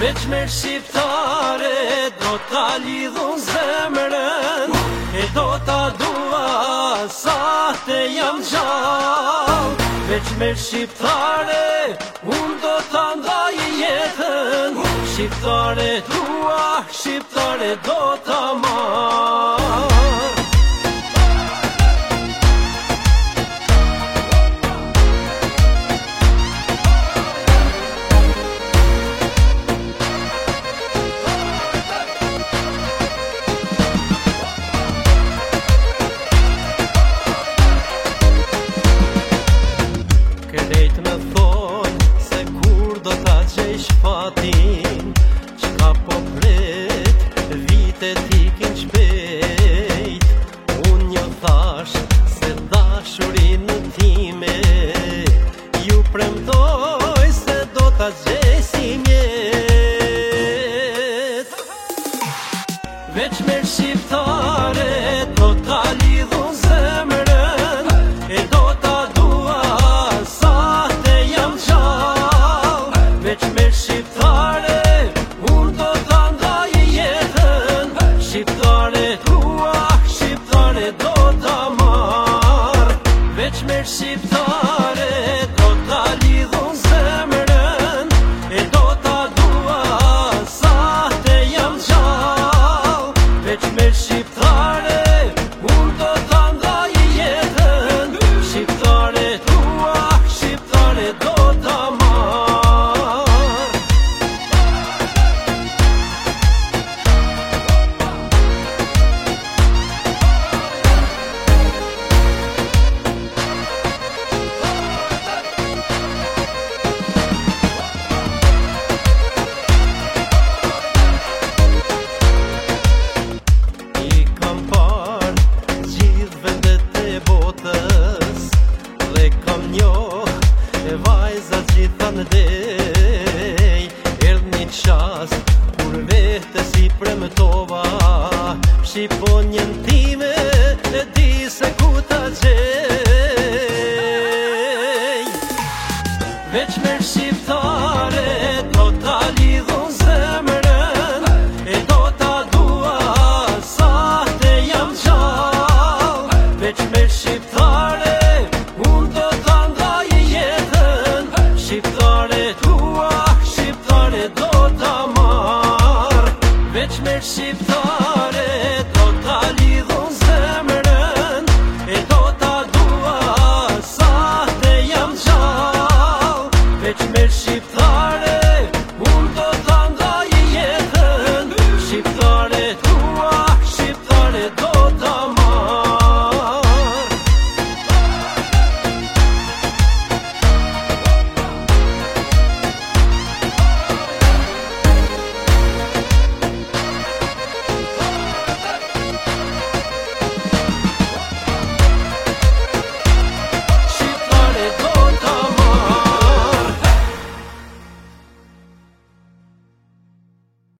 Veç me shqiptare do ta lidhun zemrën, e do ta dua sa te jam gjallë. Veç me shqiptare unë do ta ndaj jetën, shqiptare tua, shqiptare do ta marr. Krejt me thonë se kur do ta gjesh fatin, qka po pret, vite t'ikin shpejt. Unë një thash se dashurinë time, ju premtoj se do ta gjesh si mjet. Veç me shqiptare do ta lidhun zemrën, e do ta dua sa te jam gjallë. Veç me shqiptare unë do ta ndaj jetën, shqiptare tua, shqiptare do ta marr. Veç me shqiptare do ta lidhun zemrën, e do ta dua sa te jam gjallë. Veç me shqiptare unë do ta ndaj jetën, shqiptare tua, shqiptare do ta marr. I kam par gjithë vendet e botës, dhe kam njoh e vajzat gjitha në dej. Erdh një qast kur vetes i premtova, shqiponjen time e di se ku ta gjej. Veç me shqiptare do ta lidhun zemrën, e do ta dua sa te jam gjallë. Veç me shqiptare unë do ta ndaj jetën, shqiptare tua, shqiptare do ta marr. Veç me shqiptare